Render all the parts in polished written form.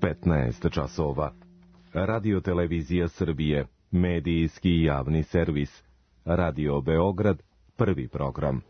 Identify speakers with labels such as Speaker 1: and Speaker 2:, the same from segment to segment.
Speaker 1: 15 časova. Radio Televizija Srbije, medijski javni servis. Radio Beograd, prvi program.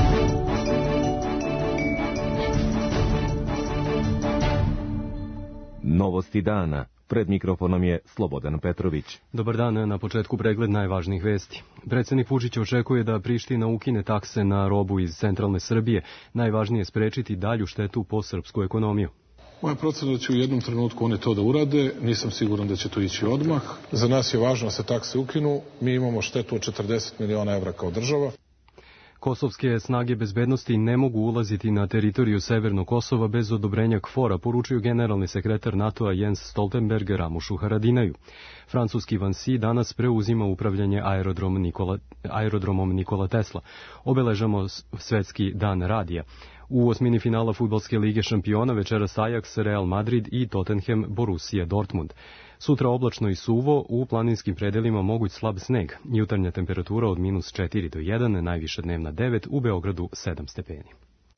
Speaker 1: Novosti dana. Pred mikrofonom je Slobodan Petrović.
Speaker 2: Dobar dan, na početku pregled najvažnijih vesti. Predsednik Vučić očekuje da Priština ukine takse na robu iz centralne Srbije. Najvažnije je sprečiti dalju štetu po srpsku ekonomiju.
Speaker 3: Moja procena da će u jednom trenutku oni to da urade, nisam siguran da će to ići odmah. Za nas je važno da se takse ukinu, mi imamo štetu od 40 miliona evra kao država.
Speaker 2: Kosovske snage bezbednosti ne mogu ulaziti na teritoriju Severnog Kosova bez odobrenja KFOR-a, poručio generalni sekretar NATO-a Jens Stoltenberg Ramušu Haradinaju. Francuski Vansi danas preuzima upravljanje aerodromom Nikola Tesla. Obeležamo Svetski dan radija. U osmini finala Fudbalske lige šampiona večeras Ajax, Real Madrid i Tottenham Borussia Dortmund. Sutra oblačno i suvo, u planinskim predelima moguć slab sneg. Jutarnja temperatura od -4 do 1, najviša dnevna 9, u Beogradu 7 stepeni.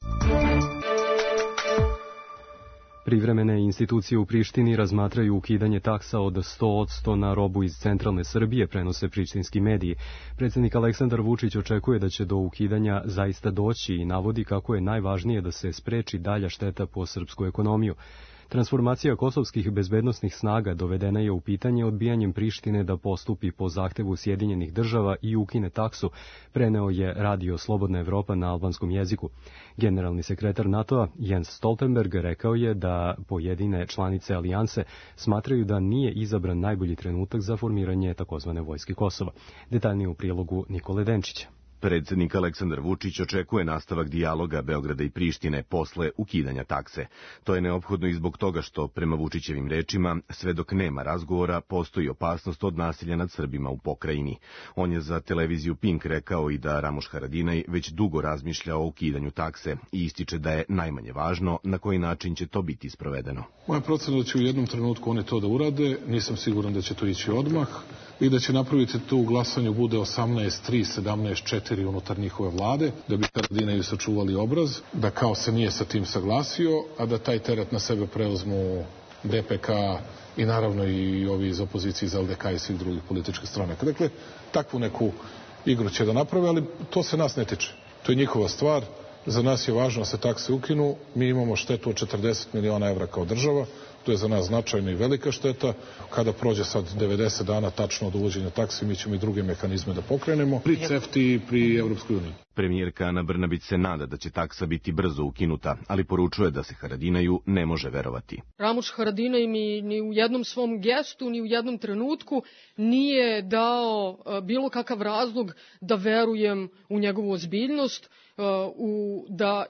Speaker 2: Privremene institucije u Prištini razmatraju ukidanje taksa od 100% na robu iz centralne Srbije, prenose prištinski mediji. Predsjednik Aleksandar Vučić očekuje da će do ukidanja zaista doći i navodi kako je najvažnije da se spreči dalja šteta po srpsku ekonomiju. Transformacija kosovskih bezbednosnih snaga dovedena je u pitanje odbijanjem Prištine da postupi po zahtevu Sjedinjenih država i ukine taksu, preneo je Radio Slobodna Evropa na albanskom jeziku. Generalni sekretar NATO-a Jens Stoltenberg rekao je da pojedine članice alijanse smatraju da nije izabran najbolji trenutak za formiranje takozvane vojske Kosova. Detaljnije u prilogu Nikole Denčića.
Speaker 1: Predsjednik Aleksandar Vučić očekuje nastavak dijaloga Beograda i Prištine posle ukidanja takse. To je neophodno i zbog toga što, prema Vučićevim rečima, sve dok nema razgovora, postoji opasnost od nasilja nad Srbima u pokrajini. On je za televiziju Pink rekao i da Ramuš Haradinaj već dugo razmišlja o ukidanju takse i ističe da je najmanje važno na koji način će to biti sprovedeno.
Speaker 3: Moja procena da će u jednom trenutku oni to da urade, nisam siguran da će to ići odmah i da će napraviti to u glasanju bude 18-3, 17-4 unutar njihove vlade, da bi Haradinaju sačuvali obraz, da kao se nije sa tim saglasio, a da taj teret na sebe preuzmu DPK i naravno i ovi iz opozicije iz LDK i svih drugih političkih stranaka. Dakle, takvu neku igru će da naprave, ali to se nas ne tiče. To je njihova stvar. Za nas je važno da se takse ukinu. Mi imamo štetu od 40 miliona evra kao država. To je za nas značajna i velika šteta. Kada prođe sad 90 dana tačno od uvođenja taksi, mi ćemo i druge mehanizme da pokrenemo. Pri CEFTI i pri Evropskoj uniji.
Speaker 1: Premijerka Ana Brnabić se nada da će taksa biti brzo ukinuta, ali poručuje da se Haradinaju ne može verovati.
Speaker 4: Ramuš Haradinaj mi ni u jednom svom gestu, ni u jednom trenutku nije dao bilo kakav razlog da verujem u njegovu ozbiljnost, u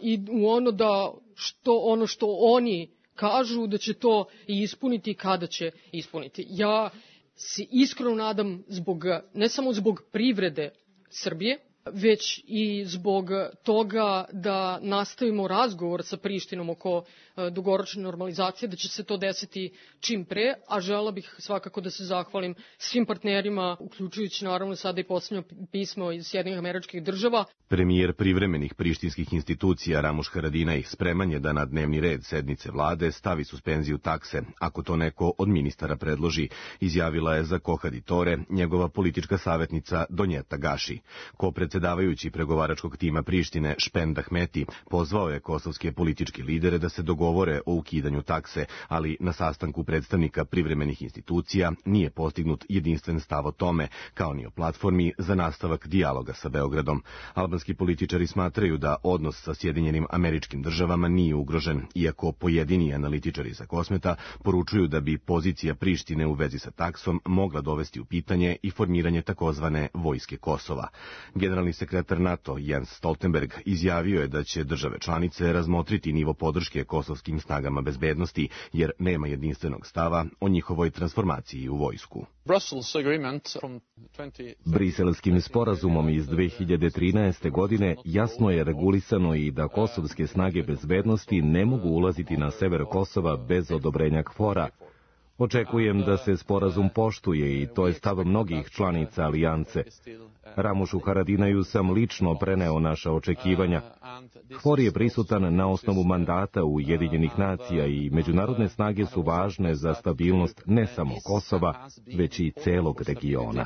Speaker 4: ono što oni kažu da će to i ispuniti, kada će ispuniti. Ja se iskreno nadam ne samo zbog privrede Srbije, već i zbog toga da nastavimo razgovor sa Prištinom oko dugoročne normalizacije, da će se to desiti čim pre, a želela bih svakako da se zahvalim svim partnerima, uključujući naravno sada i posljednje pismo iz Sjedinjenih Američkih Država.
Speaker 1: Premijer privremenih prištinskih institucija Ramuš Haradinaj spreman je da na dnevni red sednice vlade stavi suspenziju takse, ako to neko od ministara predloži, izjavila je za Kohaditore njegova politička savjetnica Donjeta Gaši. Predsjedavajući pregovaračkog tima Prištine Špend Ahmeti pozvao je kosovske političke lidere da se dogovore o ukidanju takse, ali na sastanku predstavnika privremenih institucija nije postignut jedinstven stav o tome, kao ni o platformi za nastavak dijaloga sa Beogradom. Albanski političari smatraju da odnos sa Sjedinjenim Američkim Državama nije ugrožen, iako pojedini analitičari sa Kosmeta poručuju da bi pozicija Prištine u vezi sa taksom mogla dovesti u pitanje i formiranje takozvane vojske Kosova. Generalni sekretar NATO Jens Stoltenberg izjavio je da će države članice razmotriti nivo podrške kosovskim snagama bezbednosti, jer nema jedinstvenog stava o njihovoj transformaciji u vojsku.
Speaker 5: Briselskim sporazumom iz 2013. godine jasno je regulisano i da kosovske snage bezbednosti ne mogu ulaziti na sever Kosova bez odobrenja KFOR-a. Očekujem da se sporazum poštuje i to je stav mnogih članica alijance. Ramušu Haradinaju sam lično preneo naša očekivanja. KFOR je prisutan na osnovu mandata Ujedinjenih nacija i međunarodne snage su važne za stabilnost ne samo Kosova, već i celog regiona.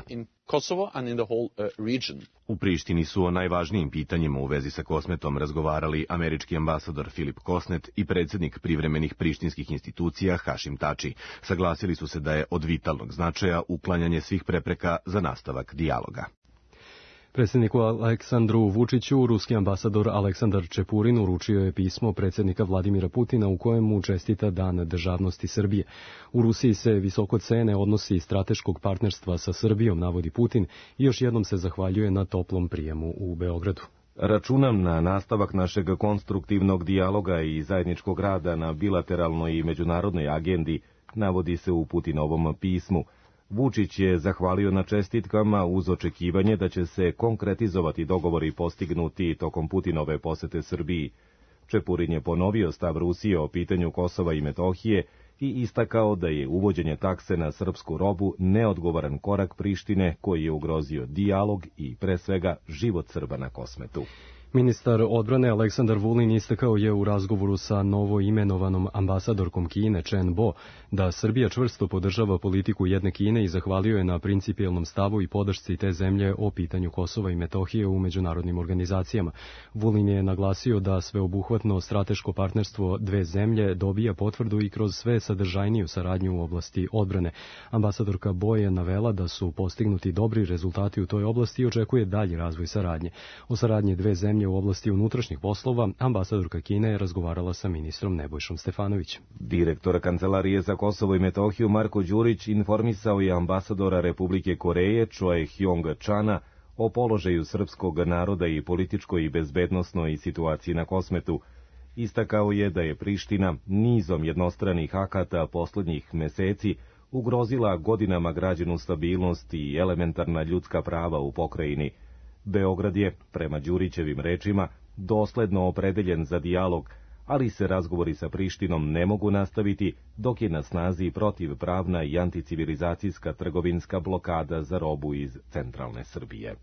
Speaker 1: U Prištini su o najvažnijim pitanjima u vezi sa Kosmetom razgovarali američki ambasador Filip Kosnet i predsjednik privremenih prištinskih institucija Hašim Tači. Saglasili su se da je od vitalnog značaja uklanjanje svih prepreka za nastavak dijaloga.
Speaker 2: Predsjedniku Aleksandru Vučiću, ruski ambasador Aleksandar Čepurin uručio je pismo predsjednika Vladimira Putina u kojem mu čestita Dan državnosti Srbije. U Rusiji se visoko cene odnosi strateškog partnerstva sa Srbijom, navodi Putin, i još jednom se zahvaljuje na toplom prijemu u Beogradu.
Speaker 5: Računam na nastavak našeg konstruktivnog dijaloga i zajedničkog rada na bilateralnoj i međunarodnoj agendi, navodi se u Putinovom pismu. Vučić je zahvalio na čestitkama uz očekivanje da će se konkretizovati dogovori postignuti tokom Putinove posete Srbiji. Čepurin je ponovio stav Rusije o pitanju Kosova i Metohije i istakao da je uvođenje takse na srpsku robu neodgovoran korak Prištine koji je ugrozio dijalog i pre svega život Srba na Kosmetu.
Speaker 2: Ministar odbrane Aleksandar Vulin istakao je u razgovoru sa novoimenovanom ambasadorkom Kine Chen Bo da Srbija čvrsto podržava politiku jedne Kine i zahvalio je na principijelnom stavu i podršci te zemlje o pitanju Kosova i Metohije u međunarodnim organizacijama. Vulin je naglasio da sveobuhvatno strateško partnerstvo dve zemlje dobija potvrdu i kroz sve sadržajniju saradnju u oblasti odbrane. Ambasadorka Bo je navela da su postignuti dobri rezultati u toj oblasti i očekuje dalji razvoj saradnje. O saradnji dve zemlje u oblasti unutrašnjih poslova, ambasadorka Kine je razgovarala sa ministrom Nebojšom Stefanovićem.
Speaker 5: Direktor Kancelarije za Kosovo i Metohiju Marko Đurić informisao je ambasadora Republike Koreje Choe Hyong Chana o položaju srpskog naroda i političkoj i bezbednosnoj situaciji na Kosmetu. Istakao je da je Priština nizom jednostranih akata poslednjih meseci ugrozila godinama građenu stabilnost i elementarna ljudska prava u pokrajini. Beograd je, prema Đurićevim rečima, dosledno opredeljen za dijalog, ali se razgovori sa Prištinom ne mogu nastaviti dok je na snazi protivpravna i anticivilizacijska trgovinska blokada za robu iz centralne Srbije.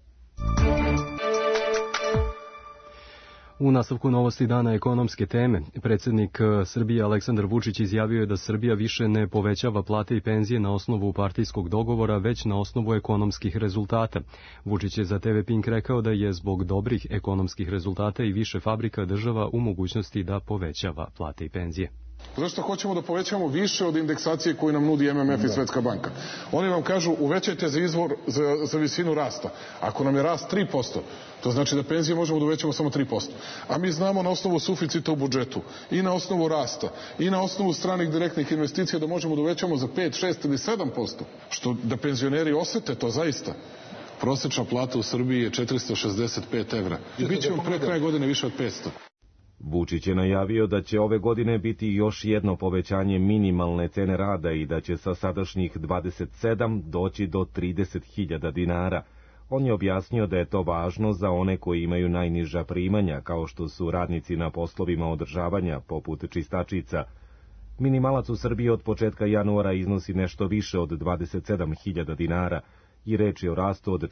Speaker 2: U nastavku novosti dana ekonomske teme, predsjednik Srbije Aleksandar Vučić izjavio je da Srbija više ne povećava plate i penzije na osnovu partijskog dogovora, već na osnovu ekonomskih rezultata. Vučić je za TV Pink rekao da je zbog dobrih ekonomskih rezultata i više fabrika država u mogućnosti da povećava plate i penzije.
Speaker 3: Zašto hoćemo da povećamo više od indeksacije koju nam nudi MMF i Svetska banka? Oni vam kažu uvećajte za visinu rasta. Ako nam je rast 3%, to znači da penzije možemo da uvećamo samo 3%. A mi znamo na osnovu suficita u budžetu i na osnovu rasta i na osnovu stranih direktnih investicija da možemo da uvećamo za 5, 6 ili 7%. Što da penzioneri osete to zaista. Prosečna plata u Srbiji je 465 evra. I bit će vam pre kraja godine više od 500.
Speaker 5: Vučić je najavio da će ove godine biti još jedno povećanje minimalne cene rada i da će sa sadašnjih 27 doći do 30.000 dinara. On je objasnio da je to važno za one koji imaju najniža primanja, kao što su radnici na poslovima održavanja, poput čistačica. Minimalac u Srbiji od početka januara iznosi nešto više od 27.000 dinara i reč je o rastu od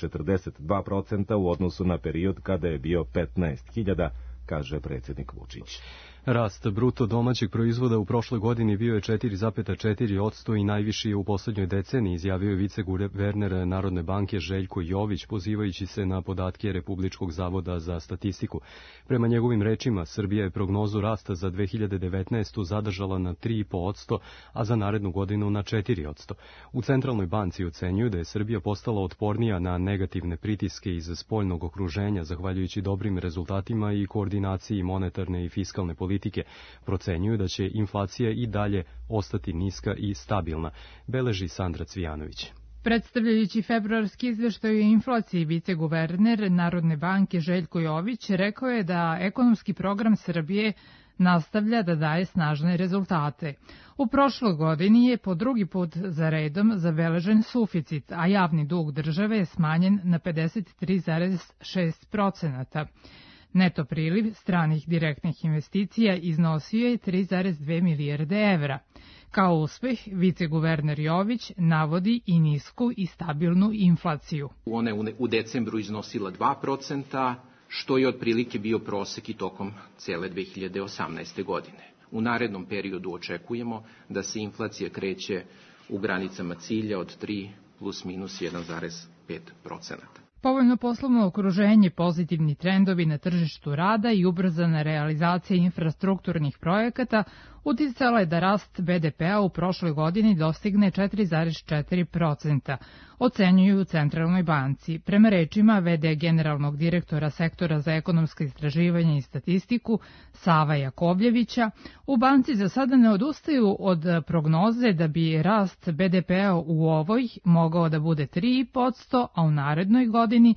Speaker 5: 42% u odnosu na period kada je bio 15.000, kaže predsjednik Vučić.
Speaker 2: Rast bruto domaćeg proizvoda u prošloj godini bio je 4,4% i najviši je u poslednjoj deceniji, izjavio je viceguverner Narodne banke Željko Jović, pozivajući se na podatke Republičkog zavoda za statistiku. Prema njegovim rečima, Srbija je prognozu rasta za 2019. zadržala na 3,5%, a za narednu godinu na 4%. U Centralnoj banci ocenjuju da je Srbija postala otpornija na negativne pritiske iz spoljnog okruženja, zahvaljujući dobrim rezultatima i koordinaciji monetarne i fiskalne politike. Procenjuju da će inflacija i dalje ostati niska i stabilna, beleži Sandra Cvijanović.
Speaker 6: Predstavljajući februarski izveštaj o inflaciji, viceguverner Narodne banke Željko Jović rekao je da ekonomski program Srbije nastavlja da daje snažne rezultate. U prošloj godini je po drugi put za redom zabeležen suficit, a javni dug države je smanjen na 53,6%. Neto priliv stranih direktnih investicija iznosio je 3,2 milijarde evra. Kao uspeh, viceguverner Jović navodi i nisku i stabilnu inflaciju.
Speaker 7: Ona je u decembru iznosila 2%, što je otprilike bio prosek i tokom cele 2018. godine. U narednom periodu očekujemo da se inflacija kreće u granicama cilja od 3 plus minus 1,5%.
Speaker 6: Povoljno poslovno okruženje, pozitivni trendovi na tržištu rada i ubrzana realizacija infrastrukturnih projekata uticala je da rast BDP-a u prošloj godini dostigne 4,4%, ocenjuju u Centralnoj banci. Prema rečima v.d. generalnog direktora sektora za ekonomske istraživanje i statistiku Sava Jakovljevića, u banci za sada ne odustaju od prognoze da bi rast BDP-a u ovoj mogao da bude 3,5%, a u narednoj godini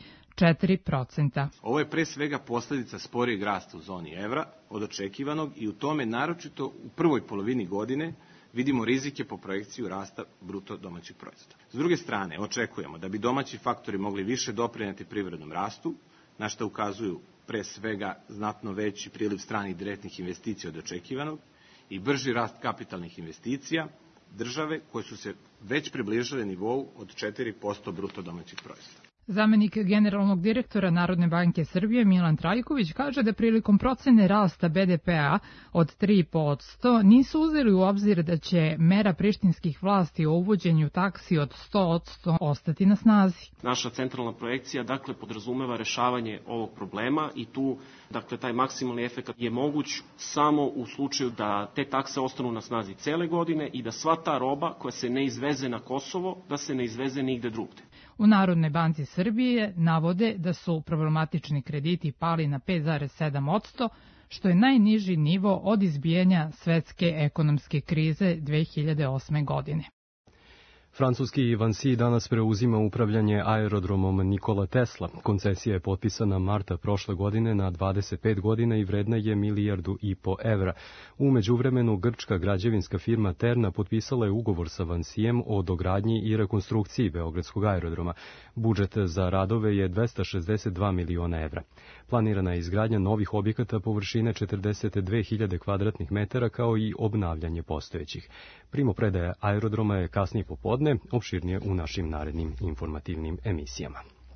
Speaker 6: 4%.
Speaker 8: Ovo je pre svega posledica sporijeg rasta u zoni evra od očekivanog i u tome naročito u prvoj polovini godine vidimo rizike po projekciju rasta bruto domaćeg proizvoda. S druge strane, očekujemo da bi domaći faktori mogli više doprineti privrednom rastu, na što ukazuju pre svega znatno veći priliv stranih direktnih investicija od očekivanog i brži rast kapitalnih investicija države koje su se već približile nivou od 4% bruto domaćeg proizvoda.
Speaker 6: Zamenik generalnog direktora Narodne banke Srbije Milan Trajković kaže da prilikom procene rasta BDP-a od 3% nisu uzeli u obzir da će mera prištinskih vlasti o uvođenju taksi od 100% ostati na snazi.
Speaker 9: Naša centralna projekcija podrazumeva rešavanje ovog problema i tu taj maksimalni efekat je moguć samo u slučaju da te takse ostanu na snazi cele godine i da sva ta roba koja se ne izveze na Kosovo, da se ne izveze nigde drugde.
Speaker 6: U Narodnoj banci Srbije navode da su problematični krediti pali na 5,7%, što je najniži nivo od izbijanja svetske ekonomske krize 2008. godine.
Speaker 2: Francuski Vinci danas preuzima upravljanje aerodromom Nikola Tesla. Koncesija je potpisana marta prošle godine na 25 godina i vredna je 1,5 milijardu evra. U međuvremenu grčka građevinska firma Terna potpisala je ugovor sa Vincijem o dogradnji i rekonstrukciji beogradskog aerodroma. Budžet za radove je 262 miliona evra. Planirana je izgradnja novih objekata površine 42.000 kvadratnih metara kao i obnavljanje postojećih. Primopredaja aerodroma je kasnije popodne, opširnije u našim narednim informativnim emisijama.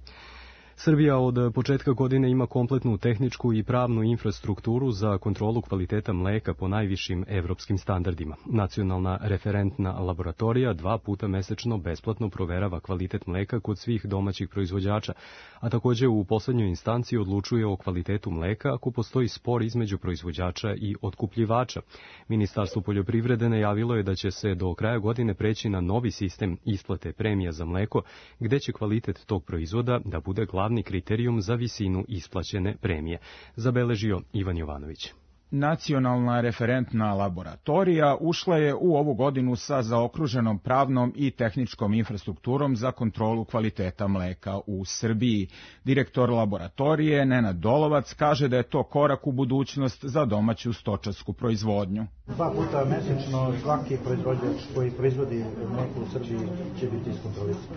Speaker 2: Srbija od početka godine ima kompletnu tehničku i pravnu infrastrukturu za kontrolu kvaliteta mleka po najvišim evropskim standardima. Nacionalna referentna laboratorija 2 puta mesečno besplatno proverava kvalitet mleka kod svih domaćih proizvođača, a također u poslednjoj instanciji odlučuje o kvalitetu mleka ako postoji spor između proizvođača i otkupljivača. Ministarstvo poljoprivrede najavilo je da će se do kraja godine preći na novi sistem isplate premija za mleko, gde će kvalitet tog proizvoda da bude glavni kriterijum za visinu isplaćene premije, zabeležio Ivan Jovanović.
Speaker 10: Nacionalna referentna laboratorija ušla je u ovu godinu sa zaokruženom pravnom i tehničkom infrastrukturom za kontrolu kvaliteta mleka u Srbiji. Direktor laboratorije Nenad Dolovac kaže da je to korak u budućnost za domaću stočarsku proizvodnju.
Speaker 11: 2 puta mesečno svaki proizvođač koji proizvodi mleko u Srbiji će biti iskontrolisan.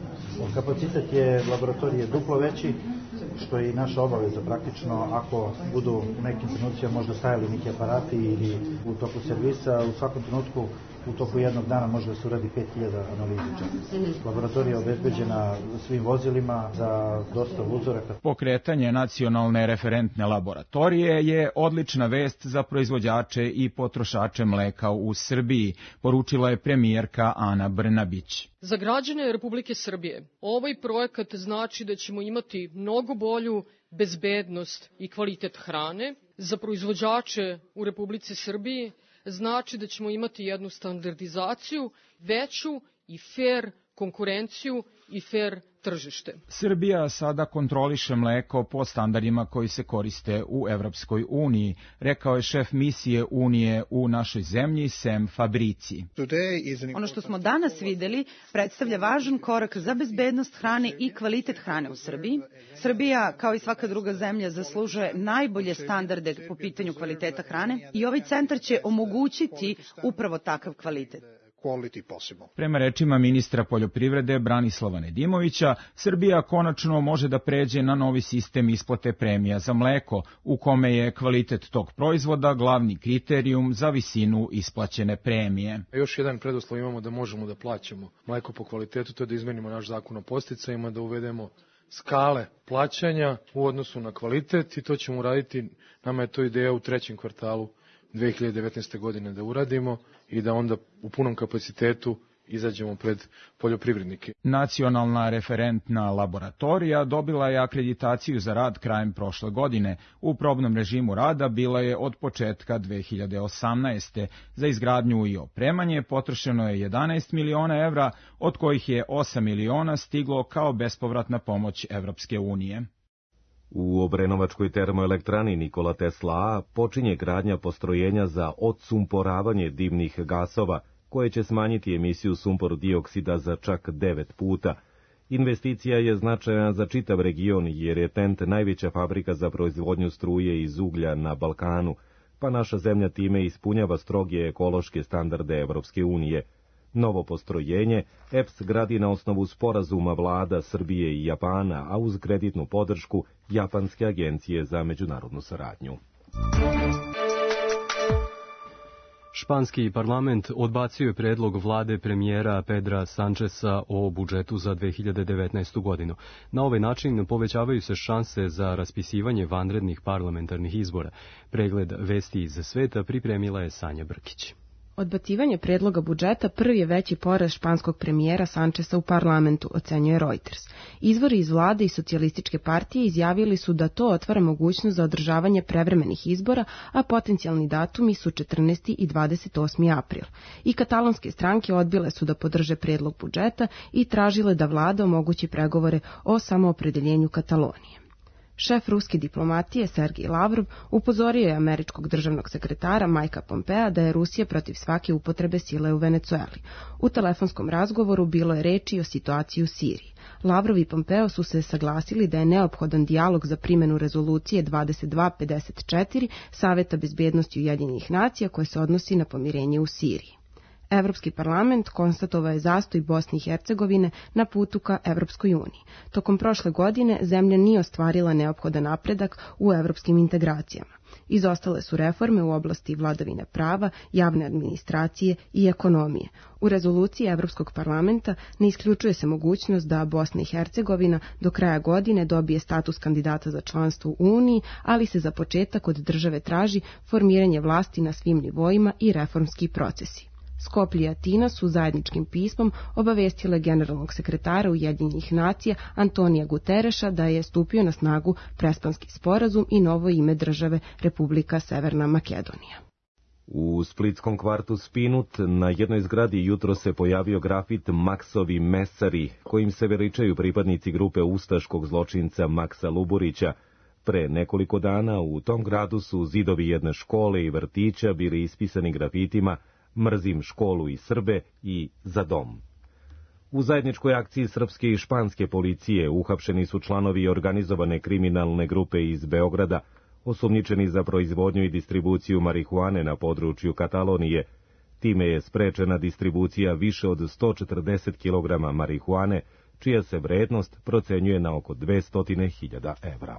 Speaker 11: Kapacitet je laboratorije duplo veći, što je i naša obaveza praktično. Ako budu u nekim trenucima možda stajali neki aparati ili u toku servisa, u svakom trenutku u toku jednog dana može da se uradi 5000 analiza. Laboratorija je obezbeđena svim vozilima za dostavu uzoraka.
Speaker 10: Pokretanje nacionalne referentne laboratorije je odlična vest za proizvođače i potrošače mleka u Srbiji, poručila je premijerka Ana Brnabić.
Speaker 4: Za građane Republike Srbije ovaj projekat znači da ćemo imati mnogo bolju bezbednost i kvalitet hrane. Za proizvođače u Republici Srbiji znači da ćemo imati jednu standardizaciju, veću i fer konkurenciju i fer tržište.
Speaker 10: Srbija sada kontroliše mleko po standardima koji se koriste u Evropskoj uniji, rekao je šef misije Unije u našoj zemlji Sem Fabrici.
Speaker 12: Ono što smo danas videli predstavlja važan korak za bezbednost hrane i kvalitet hrane u Srbiji. Srbija, kao i svaka druga zemlja, zaslužuje najbolje standarde po pitanju kvaliteta hrane i ovaj centar će omogućiti upravo takav kvalitet.
Speaker 10: Prema rečima ministra poljoprivrede Branislava Nedimovića, Srbija konačno može da pređe na novi sistem isplate premija za mleko, u kome je kvalitet tog proizvoda glavni kriterijum za visinu isplaćene premije.
Speaker 13: Još jedan preduslov imamo da možemo da plaćamo mleko po kvalitetu, to je da izmenimo naš zakon o podsticajima, da uvedemo skale plaćanja u odnosu na kvalitet i to ćemo uraditi, nama je to ideja u 3. kvartalu 2019. godine da uradimo i da onda u punom kapacitetu izađemo pred poljoprivrednike.
Speaker 10: Nacionalna referentna laboratorija dobila je akreditaciju za rad krajem prošle godine. U probnom režimu rada bila je od početka 2018. Za izgradnju i opremanje potrošeno je 11 miliona evra, od kojih je 8 miliona stiglo kao bespovratna pomoć Evropske unije.
Speaker 5: U Obrenovačkoj termoelektrani Nikola Tesla A počinje gradnja postrojenja za odsumporavanje dimnih gasova, koje će smanjiti emisiju sumpor dioksida za čak 9 puta. Investicija je značajna za čitav region jer je TENT najveća fabrika za proizvodnju struje iz uglja na Balkanu, pa naša zemlja time ispunjava stroge ekološke standarde Evropske unije. Novo postrojenje EPS gradi na osnovu sporazuma vlada Srbije i Japana, a uz kreditnu podršku Japanske agencije za međunarodnu saradnju.
Speaker 2: Španski parlament odbacio je predlog vlade premijera Pedra Sancheza o budžetu za 2019. godinu. Na ovaj način povećavaju se šanse za raspisivanje vanrednih parlamentarnih izbora. Pregled vesti iz sveta pripremila je Sanja Brkić.
Speaker 14: Odbacivanje predloga budžeta prvi je veći poraz španskog premijera Sancheza u parlamentu, ocenjuje Reuters. Izvori iz vlade i socijalističke partije izjavili su da to otvara mogućnost za održavanje prevremenih izbora, a potencijalni datumi su 14. i 28. april. I katalonske stranke odbile su da podrže predlog budžeta i tražile da vlada omogući pregovore o samoopredeljenju Katalonije. Šef ruske diplomatije Sergej Lavrov upozorio je američkog državnog sekretara Mikea Pompea da je Rusija protiv svake upotrebe sile u Venecueli. U telefonskom razgovoru bilo je reči o situaciji u Siriji. Lavrov i Pompeo su se saglasili da je neophodan dijalog za primjenu rezolucije 2254 Saveta bezbednosti Ujedinjenih nacija koje se odnosi na pomirenje u Siriji. Evropski parlament konstatovao je zastoj Bosne i Hercegovine na putu ka Evropskoj uniji. Tokom prošle godine zemlja nije ostvarila neophodan napredak u evropskim integracijama. Izostale su reforme u oblasti vladavine prava, javne administracije i ekonomije. U rezoluciji Evropskog parlamenta ne isključuje se mogućnost da Bosna i Hercegovina do kraja godine dobije status kandidata za članstvo u Uniji, ali se za početak od države traži formiranje vlasti na svim nivoima i reformski procesi. Skoplje i Atina su zajedničkim pismom obavestile generalnog sekretara Ujedinjenih nacija Antonija Gutereša da je stupio na snagu Prespanski sporazum i novo ime države Republika Severna Makedonija.
Speaker 5: U splitskom kvartu Spinut na jednoj zgradi jutro se pojavio grafit Maksovi mesari, kojim se veličaju pripadnici grupe ustaškog zločinca Maksa Luburića. Pre nekoliko dana u tom gradu su zidovi jedne škole i vrtića bili ispisani grafitima Mrzim školu i Srbe i Za dom. U zajedničkoj akciji srpske i španske policije uhapšeni su članovi organizovane kriminalne grupe iz Beograda, osumnjičeni za proizvodnju i distribuciju marihuane na području Katalonije. Time je sprečena distribucija više od 140 kg marihuane, čija se vrednost procenjuje na oko 200.000 evra.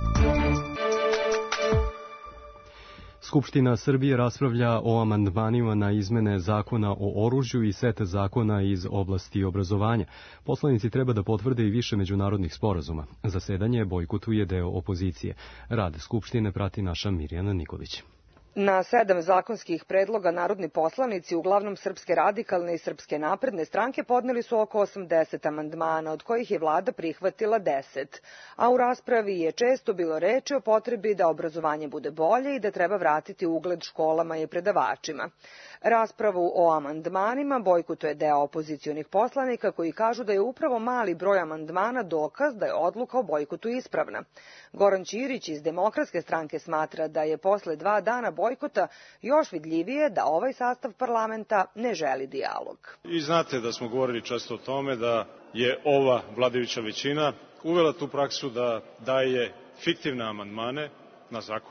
Speaker 2: Skupština Srbije raspravlja o amandmanima na izmene zakona o oružju i set zakona iz oblasti obrazovanja. Poslanici treba da potvrde i više međunarodnih sporazuma. Zasedanje bojkotuje deo opozicije. Rad Skupštine prati naša Mirjana Nikolić.
Speaker 15: Na 7 zakonskih predloga narodni poslanici, uglavnom Srpske radikalne i Srpske napredne stranke, podneli su oko 80 amandmana, od kojih je vlada prihvatila 10. A u raspravi je često bilo reči o potrebi da obrazovanje bude bolje i da treba vratiti ugled školama i predavačima. Raspravu o amandmanima bojkotuje deo opozicionih poslanika koji kažu da je upravo mali broj amandmana dokaz da je odluka o bojkotu ispravna. Goran Ćirić iz Demokratske stranke smatra da je posle 2 dana bojkota još vidljivije da ovaj sastav parlamenta ne želi dijalog.
Speaker 16: I znate da smo govorili često o tome da je ova vladajuća većina uvela tu praksu da daje fiktivne amandmane na zakone,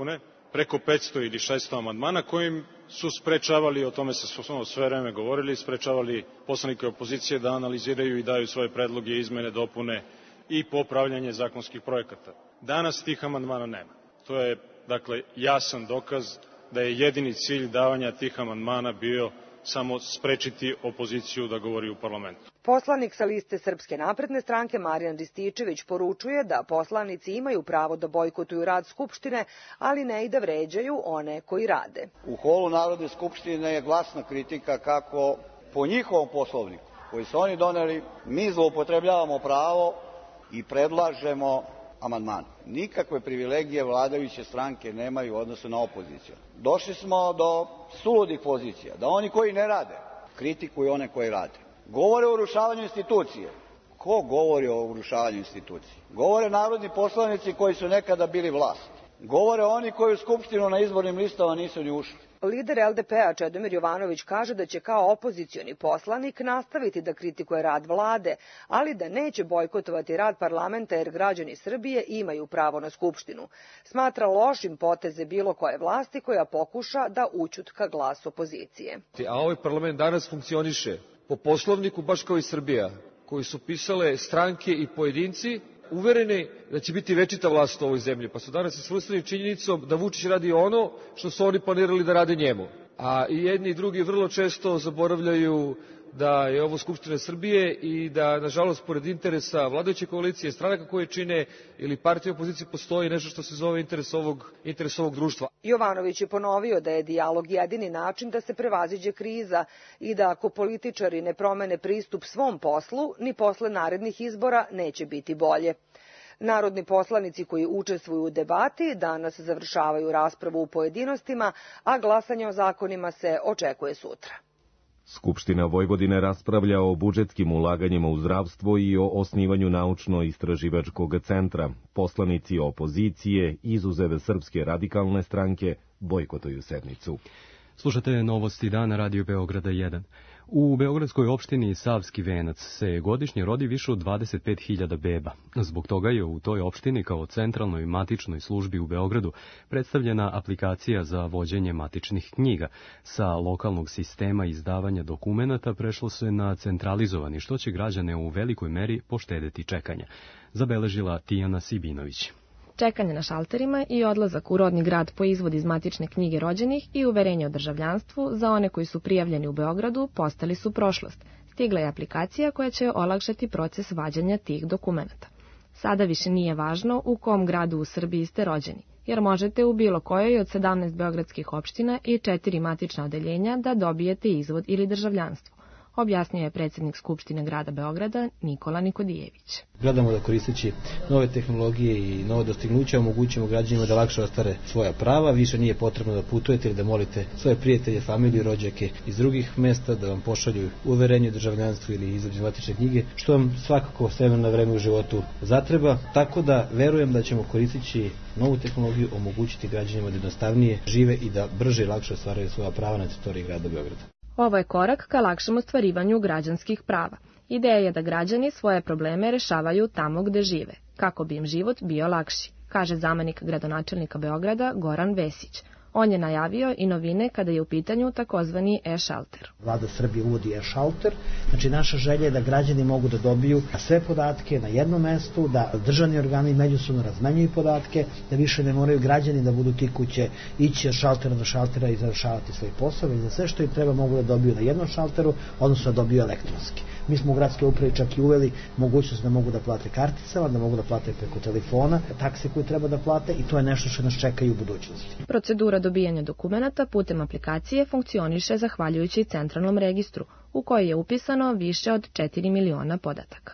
Speaker 16: preko 500 ili 600 amandmana kojim su sprečavali, o tome se sve vreme govorili, sprečavali poslanike opozicije da analiziraju i daju svoje predloge, izmene, dopune i popravljanje zakonskih projekata. Danas tih amandmana nema. To je, dakle, jasan dokaz da je jedini cilj davanja tih amandmana bio samo sprečiti opoziciju da govori u parlamentu.
Speaker 15: Poslanik sa liste Srpske napredne stranke Marijan Rističević poručuje da poslanici imaju pravo da bojkotuju rad Skupštine, ali ne i da vređaju one koji rade.
Speaker 17: U holu Narodne skupštine je glasna kritika kako po njihovom poslovniku koji su oni doneli mi zloupotrebljavamo pravo i predlažemo amandman. Nikakve privilegije vladajuće stranke nemaju u odnosu na opoziciju. Došli smo do suludih pozicija, da oni koji ne rade kritikuju one koji rade. Govore o urušavanju institucije. Ko govori o urušavanju institucije? Govore narodni poslanici koji su nekada bili vlast. Govore oni koji u Skupštinu na izbornim listama nisu ni ušli.
Speaker 15: Lider LDP-a Čedomir Jovanović kaže da će kao opozicioni poslanik nastaviti da kritikuje rad vlade, ali da neće bojkotovati rad parlamenta jer građani Srbije imaju pravo na Skupštinu. Smatra lošim poteze bilo koje vlasti koja pokuša da ućutka glas opozicije.
Speaker 18: A ovaj parlament danas funkcioniše po poslovniku baš kao i Srbija, koji su pisale stranke i pojedinci, uvereni da će biti večita vlast u ovoj zemlji, pa su danas isvrstili činjenicom da Vučić radi ono što su oni planirali da rade njemu. A i jedni i drugi vrlo često zaboravljaju da je ovo Skupština Srbije i da, nažalost, pored interesa vladajuće koalicije, stranaka koje čine ili partije opozicije, postoji nešto što se zove interes ovog društva.
Speaker 15: Jovanović je ponovio da je dijalog jedini način da se prevaziđe kriza i da ako političari ne promene pristup svom poslu, ni posle narednih izbora neće biti bolje. Narodni poslanici koji učestvuju u debati danas završavaju raspravu u pojedinostima, a glasanje o zakonima se očekuje sutra.
Speaker 5: Skupština Vojvodine raspravlja o budžetskim ulaganjima u zdravstvo i o osnivanju naučno-istraživačkog centra. Poslanici opozicije, izuzev Srpske radikalne stranke, bojkotuju sednicu.
Speaker 2: Slušate novosti dana Radio Beograda 1. U beogradskoj opštini Savski Venac se godišnje rodi više od 25.000 beba. Zbog toga je u toj opštini kao centralnoj matičnoj službi u Beogradu predstavljena aplikacija za vođenje matičnih knjiga. Sa lokalnog sistema izdavanja dokumenata prešlo se na centralizovani, što će građane u velikoj meri poštedeti čekanja. Zabeležila Tijana Sibinović.
Speaker 19: Čekanje na šalterima i odlazak u rodni grad po izvod iz matične knjige rođenih i uverenje o državljanstvu za one koji su prijavljeni u Beogradu postali su prošlost. Stigla je aplikacija koja će olakšati proces vađanja tih dokumenata. Sada više nije važno u kom gradu u Srbiji ste rođeni, jer možete u bilo kojoj od 17 beogradskih opština i 4 matična odeljenja da dobijete izvod ili državljanstvo, objasnio je predsjednik Skupštine grada Beograda Nikola Nikodijević.
Speaker 20: Gledamo da koristeći nove tehnologije i nove dostignuća omogućimo građanima da lakše ostvare svoja prava, više nije potrebno da putujete ili da molite svoje prijatelje, familiju, rođake iz drugih mesta da vam pošalju uverenje o državljanstvu ili izvod iz matične knjige, što vam svakako s vremena na vreme u životu zatreba, tako da verujem da ćemo koristeći novu tehnologiju omogućiti građanima da jednostavnije žive i da brže i lakše ostvaraju svoja prava na teritoriji grada Beograda.
Speaker 19: Ovo je korak ka lakšem ostvarivanju građanskih prava. Ideja je da građani svoje probleme rešavaju tamo gde žive, kako bi im život bio lakši, kaže zamenik gradonačelnika Beograda Goran Vesić. On je najavio i novine kada je u pitanju takozvani e-šalter.
Speaker 11: Vlada Srbije uvodi e-šalter, znači naša želja je da građani mogu da dobiju sve podatke na jednom mestu, da državni organi međusobno razmenjuju podatke, da više ne moraju građani da budu ti koji će ići od šaltera do šaltera i završavati svoj posao, već da sve što im treba mogu da dobiju na jednom šalteru, odnosno da dobiju elektronski. Mi smo u gradskoj upravi čak i uveli mogućnost da mogu da plate karticama, da mogu da plate preko telefona, takse koje treba da plate i to je nešto što nas čeka i u budućnosti.
Speaker 19: Procedura dobijanja dokumenata putem aplikacije funkcioniše zahvaljujući centralnom registru, u koji je upisano više od 4 miliona podataka.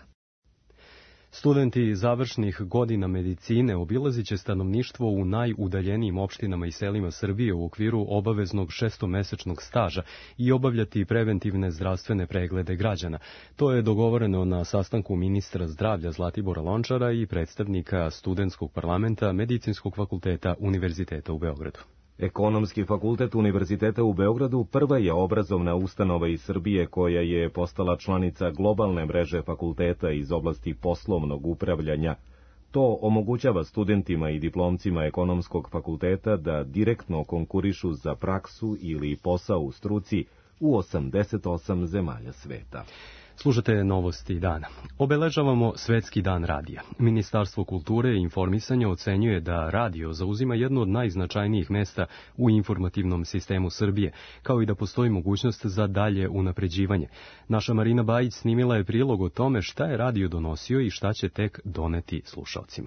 Speaker 2: Studenti završnih godina medicine obilazit će stanovništvo u najudaljenijim opštinama i selima Srbije u okviru obaveznog 6-mesečnog staža i obavljati preventivne zdravstvene preglede građana. To je dogovoreno na sastanku ministra zdravlja Zlatibora Lončara i predstavnika Studentskog parlamenta Medicinskog fakulteta Univerziteta u Beogradu.
Speaker 5: Ekonomski fakultet Univerziteta u Beogradu prva je obrazovna ustanova iz Srbije koja je postala članica globalne mreže fakulteta iz oblasti poslovnog upravljanja. To omogućava studentima i diplomcima ekonomskog fakulteta da direktno konkurišu za praksu ili posao u struci u 88 zemalja sveta.
Speaker 2: Slušate novosti dana. Obeležavamo Svetski dan radija. Ministarstvo kulture i informisanja ocenjuje da radio zauzima jedno od najznačajnijih mesta u informativnom sistemu Srbije, kao i da postoji mogućnost za dalje unapređivanje. Naša Marina Bajić snimila je prilog o tome šta je radio donosio i šta će tek doneti slušalcima.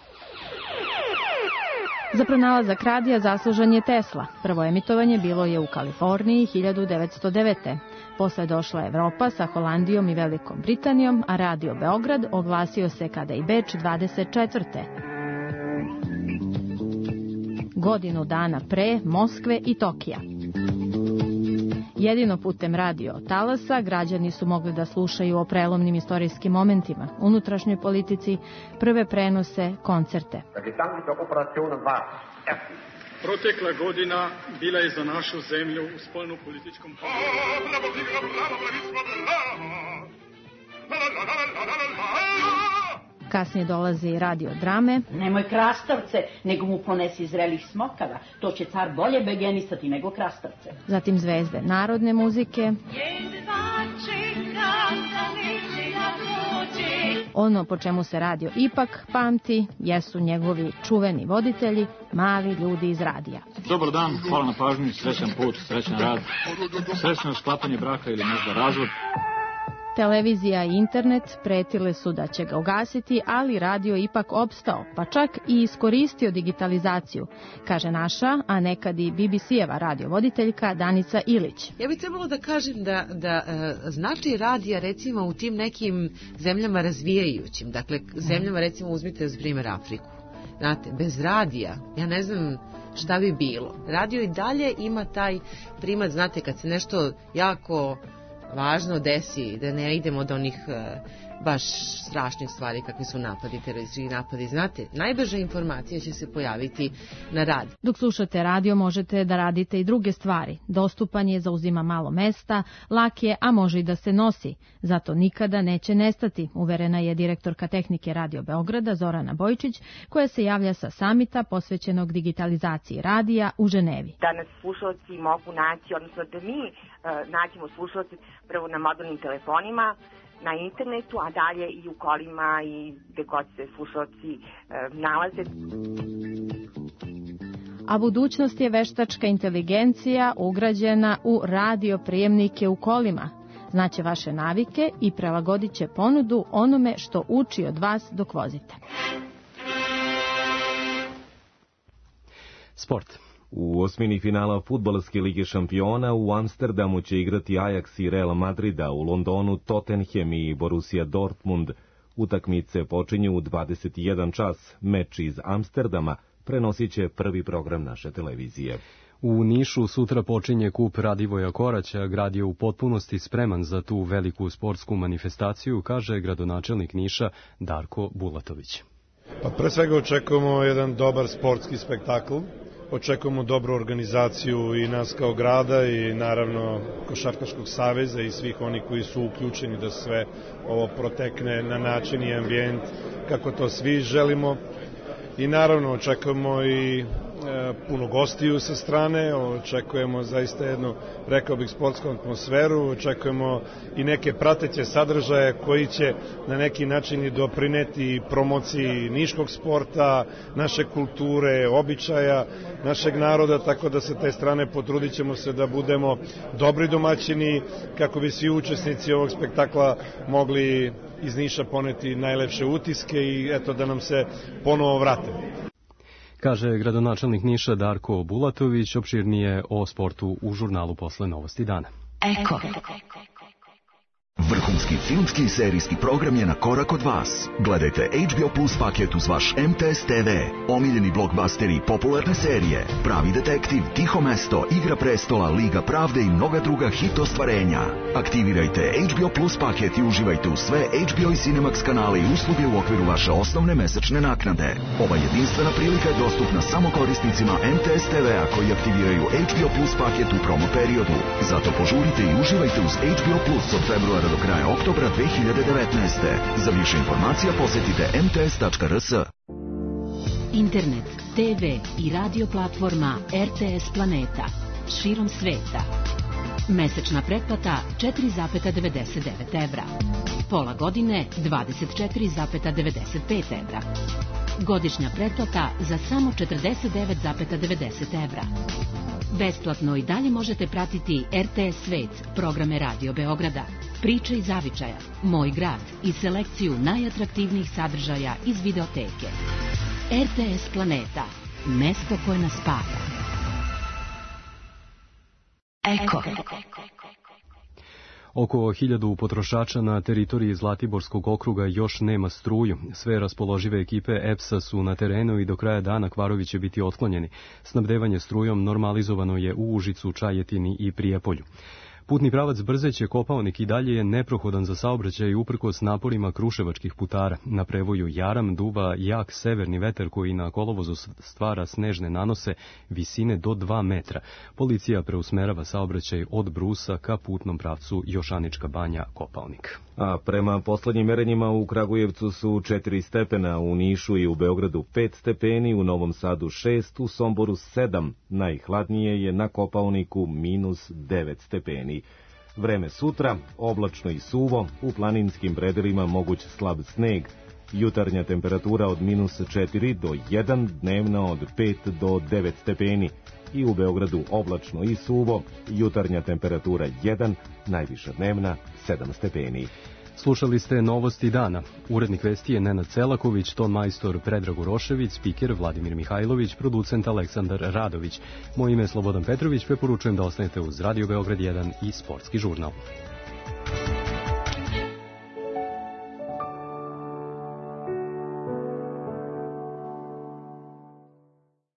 Speaker 19: Za pronalazak radija zaslužan je Tesla. Prvo emitovanje bilo je u Kaliforniji 1909. Posle došla Evropa sa Holandijom i Velikom Britanijom, a Radio Beograd oglasio se kada i Beč 24. Godinu dana pre Moskve i Tokija. Jedino putem radio talasa građani su mogli da slušaju o prelomnim istorijskim momentima, unutrašnjoj politici, prve prenose, koncerte.
Speaker 21: Protekla godina bila je za našu zemlju u spoljno-političkom
Speaker 19: Kasnije dolazi radio drame.
Speaker 22: Nemoj krastavce, nego mu ponesi zrelih smokava. To će car bolje begenisati nego krastavce.
Speaker 19: Zatim zvezde narodne muzike. Ono po čemu se radio ipak pamti jesu njegovi čuveni voditelji, mali ljudi iz radija.
Speaker 23: Dobar dan, hvala na pažnju, srećan put, srećan rad, srećno sklapanje braka ili možda razvod.
Speaker 19: Televizija i internet pretile su da će ga ugasiti, ali radio ipak opstao, pa čak i iskoristio digitalizaciju, kaže naša, a nekad i BBC-eva radiovoditeljka Danica Ilić.
Speaker 24: Ja bih trebalo da kažem da značaj radija recimo u tim nekim zemljama razvijajućim, dakle zemljama recimo uzmite za primjer Afriku. Znate, bez radija, ja ne znam šta bi bilo. Radio i dalje ima taj primat, znate, kad se nešto jako važno desi, da ne idemo do onih baš strašnih stvari kakvi su napadi, teroristički napadi. Znate, najbrža informacija će se pojaviti na rad.
Speaker 19: Dok slušate radio možete da radite i druge stvari. Dostupan je, zauzima malo mesta, lak je, a može i da se nosi. Zato nikada neće nestati, uverena je direktorka tehnike Radio Beograda Zorana Bojčić, koja se javlja sa samita posvećenog digitalizaciji radija u Ženevi.
Speaker 25: Da nas slušalci mogu naći, odnosno da mi nađemo slušalci prvo na mobilnim telefonima, na internetu, a dalje i u kolima i gde god se slušalci nalaze.
Speaker 19: A budućnost je veštačka inteligencija ugrađena u radio prijemnike u kolima. Znaće vaše navike i prilagodit će ponudu onome što uči od vas dok vozite.
Speaker 2: Sport.
Speaker 5: U osmini finala Fudbalske lige šampiona u Amsterdamu će igrati Ajax i Real Madrida, u Londonu Tottenham i Borussia Dortmund. Utakmice počinju u 21 čas. Meč iz Amsterdama prenosit će prvi program naše televizije.
Speaker 2: U Nišu sutra počinje kup Radivoja Koraća. Grad je u potpunosti spreman za tu veliku sportsku manifestaciju, kaže gradonačelnik Niša Darko Bulatović.
Speaker 26: Pa pre svega očekujemo jedan dobar sportski spektakl. Očekujemo dobru organizaciju i nas kao grada i naravno Košarkaškog saveza i svih onih koji su uključeni da sve ovo protekne na način i ambijent kako to svi želimo. I naravno očekujemo i puno gostiju sa strane, očekujemo zaista jednu, rekao bih, sportsku atmosferu, očekujemo i neke prateće sadržaje koji će na neki način i doprineti promociji niškog sporta, naše kulture, običaja, našeg naroda, tako da sa te strane potrudit ćemo se da budemo dobri domaćini kako bi svi učesnici ovog spektakla mogli iz Niša poneti najlepše utiske i eto da nam se ponovo vrate.
Speaker 2: Kaže gradonačelnik Niša Darko Bulatović, opširnije o sportu u žurnalu Posle novosti dana.
Speaker 27: Eko. Vrhunski filmski i serijski program je na korak od vas. Gledajte HBO Plus paket uz vaš MTS TV, omiljeni blockbusteri i popularne serije, Pravi detektiv, Tiho mesto, Igra prestola, Liga pravde i mnoga druga hit ostvarenja. Aktivirajte HBO Plus paket i uživajte u sve HBO i Cinemax kanale i usluge u okviru vaše osnovne mesečne naknade. Ova jedinstvena prilika je dostupna samo korisnicima MTS TV-a koji aktiviraju HBO Plus paket u promo periodu. Zato požurite i uživajte uz HBO Plus od februara do kraja oktobra 2019. Za više informacija posjetite mts.rs.
Speaker 1: Internet, TV i radio platforma RTS Planeta širom sveta. Mesečna pretplata 4,99 evra. Pola godine 24,95 evra. Godišnja pretplata za samo 49,90 evra. Besplatno i dalje možete pratiti RTS Svet, programe Radio Beograda, Priče iz Zavičaja, Moj grad i selekciju najatraktivnijih sadržaja iz videoteke. RTS Planeta, mesto koje nas spaja. Eko.
Speaker 2: Oko 1000 potrošača na teritoriji Zlatiborskog okruga još nema struju. Sve raspoložive ekipe EPS-a su na terenu i do kraja dana kvarovi će biti otklonjeni. Snabdevanje strujom normalizovano je u Užicu, Čajetini i Prijepolju. Putni pravac Brzeće Kopaonik i dalje je neprohodan za saobraćaj uprkos naporima kruševačkih putara. Na prevoju Jaram duva jak severni vetar koji na kolovozu stvara snežne nanose visine do 2 metra. Policija preusmerava saobraćaj od Brusa ka putnom pravcu Jošanička banja Kopaonik.
Speaker 5: A prema poslednjim merenjima u Kragujevcu su 4 stepena, u Nišu i u Beogradu 5 stepeni, u Novom Sadu 6, u Somboru 7. Najhladnije je na Kopaoniku -9 stepeni. Vreme sutra, oblačno i suvo, u planinskim predelima moguć slab sneg. Jutarnja temperatura od -4 do 1, dnevna od 5 do 9 stepeni. I u Beogradu oblačno i suvo, jutarnja temperatura 1, najviša dnevna 7 stepeni.
Speaker 2: Slušali ste novosti dana. Urednik vesti je Nenad Celaković, ton majstor Predrag Urošević, spiker Vladimir Mihajlović, producent Aleksandar Radović. Moje ime je Slobodan Petrović, preporučujem da ostanete uz Radio Beograd 1 i Sportski žurnal.